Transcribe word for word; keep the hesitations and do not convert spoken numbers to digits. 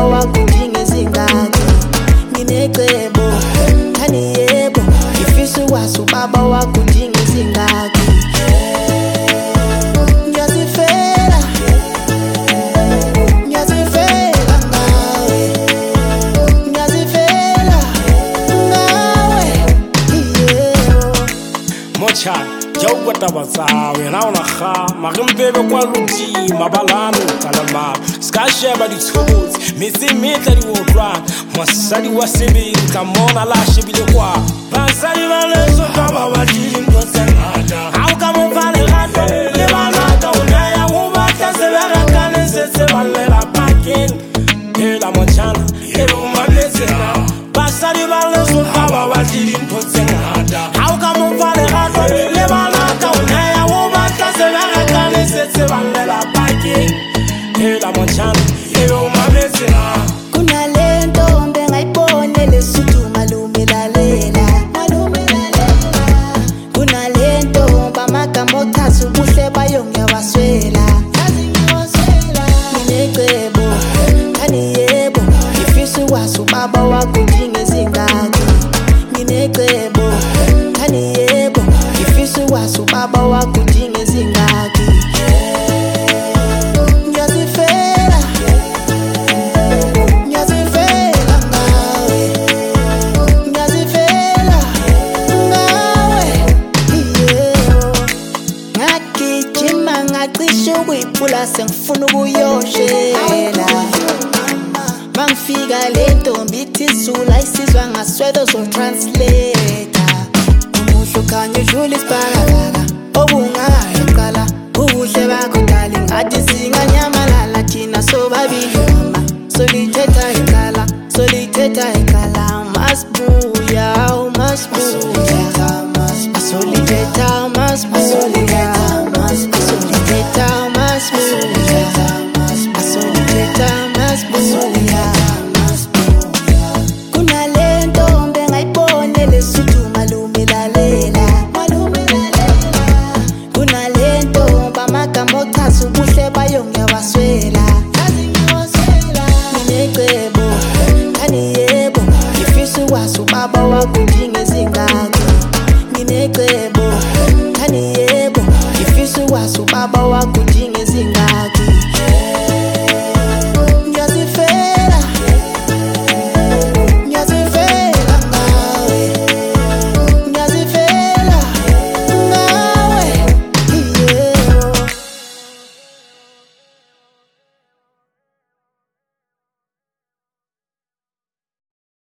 wakho udinga izingaki. Nginecebo ngani yebo ngifisa ukwazi ubaba wakho udinga izingaki. Ngiyazifela ngiyazifela ngawe ngiyazifela ngawe yebo mocha yo kwata batsawe na ona kha magembebe kwa luti mabalano talama ska sheba di tools misi mita di wodra masadi wasebi kamona la shebile kwa basadi baleso kama badili mkosenata au kama vale rato le banaka unaya ubata sebera kane sese balela pakin ela mochana ela umamesena basadi baleso kama badili mkosenata au kama vale rato le banaka unaya ubata sebera kane sese balela pakin ela mochana ela umamesena. Kunalento ngayibone lesuthu malume lalela malume lalela. Kunalento bamagama othatha ubuhle bayo ngiyawaswela yazi ngiyawaswela. Nginecebo ngani yebo ngifisa ukwazi ubaba wakho udinga izingaki. Nginecebo ngani yebo ngifisa ukwazi ubaba wakho udinga izingaki. Ngiyazifela ngiyazifela ngawe ngiyazifela ngawe yebo. Ngagijima ngacisha ukuyiphula sengifuna ukuyoshela. Mangifika le ntombi ithi Zulu ayisizwa ngaswelo zotranslator. Umuhle ukhanya udlula isibhakabhaka obungakayiqala. Ubuhle bakho darling athi singanyamalala thina sobabili mama. Solithetha iqala solithetha iqala masibuya masibuya asolithetha masibuya asolithetha masibuya asolithetha masibuya. Kunalento ngayibone lesuthu malume lalela malume lalela. Kunalento bamagama othatha ubuhle bayo ngiyawaswela yazi ngiyawaswela. Nginecebo ngani yebo ngifisa ukwazi ubaba wakho udinga izingaki. Nginecebo ngani yebo ngifisa ukwazi ubaba wakho